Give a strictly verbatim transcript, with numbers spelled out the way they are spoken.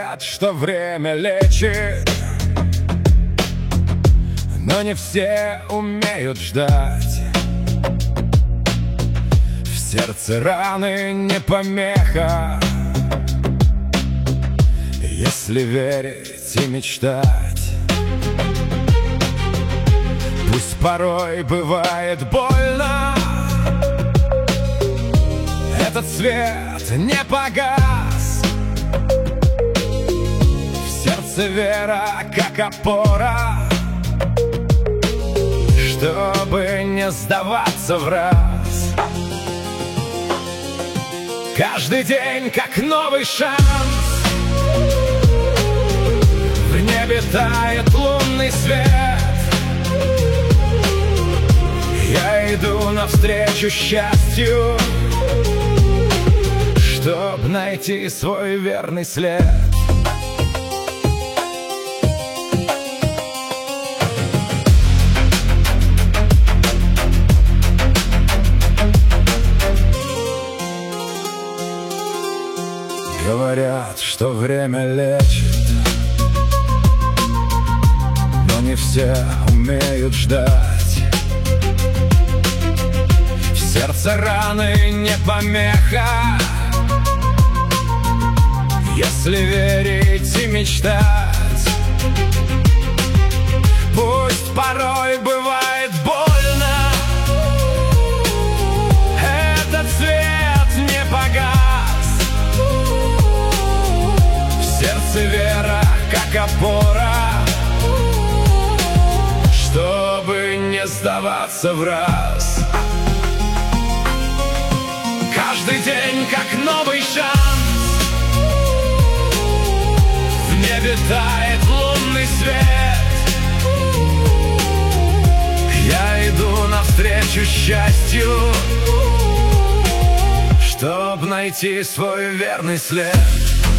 Говорят, что время лечит, но не все умеют ждать. В сердце раны не помеха, если верить и мечтать. Пусть порой бывает больно, этот свет не погас. В сердце вера, как опора, чтобы не сдаваться в раз. Каждый день как новый шанс, в небе тает лунный свет. Я иду навстречу счастью, чтоб найти свой верный след. Говорят, что время лечит, но не все умеют ждать. В сердце раны не помеха, если верить и мечтать. Пусть порой бывает больно, этот свет не погас. В сердце вера, как опора, чтобы не сдаваться в раз. Каждый день как новый шанс, в небе тает лунный свет. Я иду навстречу счастью, чтоб найти свой верный след.